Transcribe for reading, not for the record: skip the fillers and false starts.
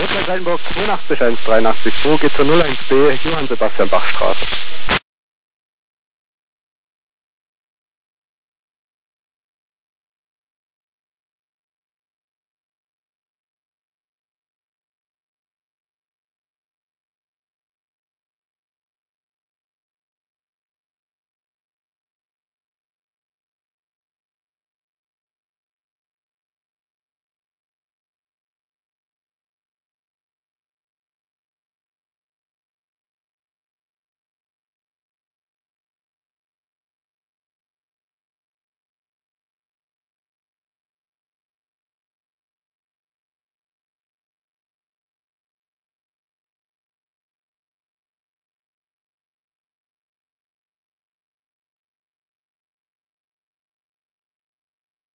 Rotweiß Altenburg 82 183 2 geht zur 01B Johann Sebastian Bach Straße.